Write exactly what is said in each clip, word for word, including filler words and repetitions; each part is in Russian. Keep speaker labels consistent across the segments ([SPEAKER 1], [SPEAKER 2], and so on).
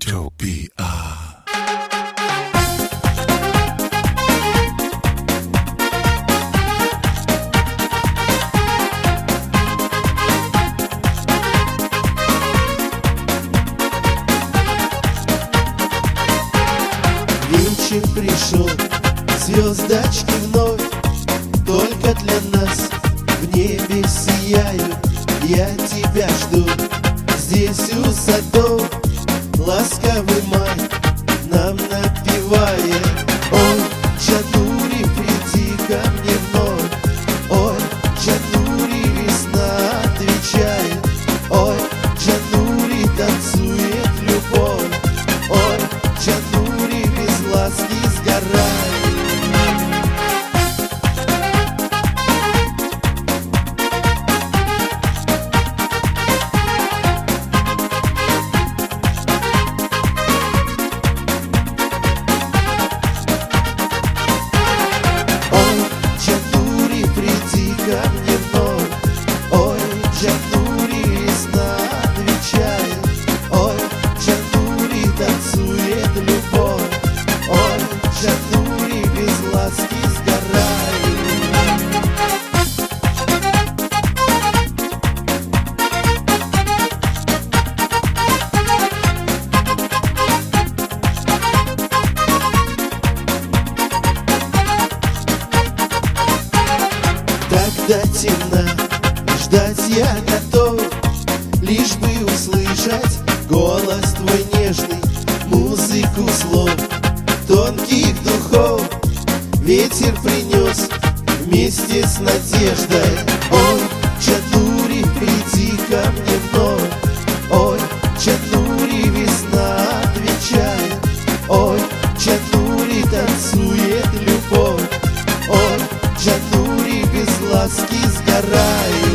[SPEAKER 1] Utopia.
[SPEAKER 2] Вечер пришел, звездочки вновь только для нас в небе сияют. Я тебя жду здесь у садов. Ласковый май нам напевает: ой, Чатури, приди ко мне вновь. Ой, Чатури, весна отвечает. Ой, Чатури, танцует любовь. Ой, Чатури, без ласки сгорает. Чатури, весна отвечает. Ой, Чатури, танцует любовь. Ой, Чатури, без ласки сгорает. Когда темно, ждать я готов, лишь бы услышать голос твой нежный, музыку слов, тонких духов. Ветер принес вместе с надеждой. Ой, Чатури, приди ко мне вновь. Ой, Чатури, весна отвечает. Ой, Чатури, танцует любовь. Ой, Чатури, без ласки сгораю.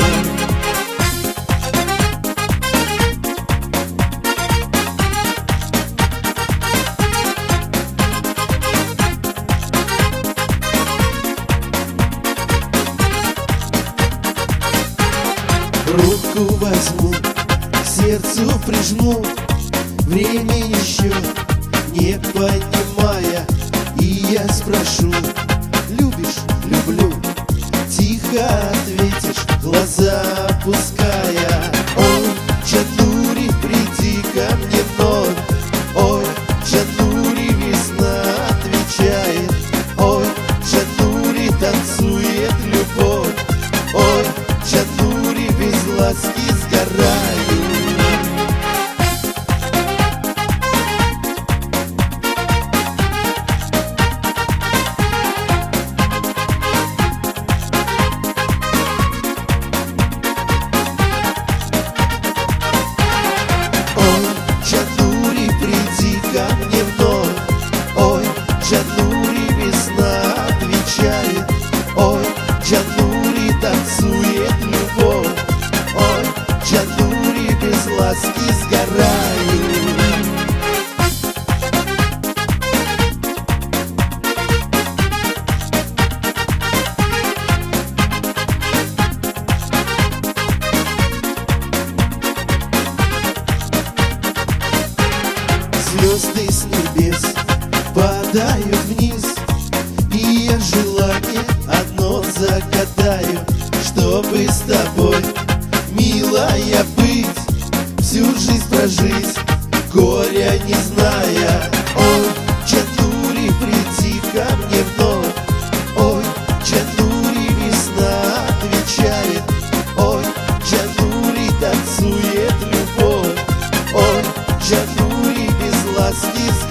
[SPEAKER 2] Руку возьму, к сердцу прижму, время еще не понимая, и я спрошу: любишь? Люблю. Тихо ответишь, глаза опуская. Ой, Чатури, приди ко мне вновь. Ой, Чатури, весна отвечает. Ой, Чатури, танцует любовь. Ой, Чатури, без ласки сгораю. Чатури, приди ко мне вновь. Ой, Чатури, весна отвечает. Ой, Чатури, танцует любовь. Ой, Чатури, без ласки сгораю. Звезды с небес падают вниз, и я желание одно загадаю: чтобы с тобой, милая, быть, всю жизнь прожить, горя не зная. Ой, Чатури, приди ко мне вновь. Ой, Чатури, весна отвечает. Ой, Чатури, танцует любовь. Ой, Чатури, без ласки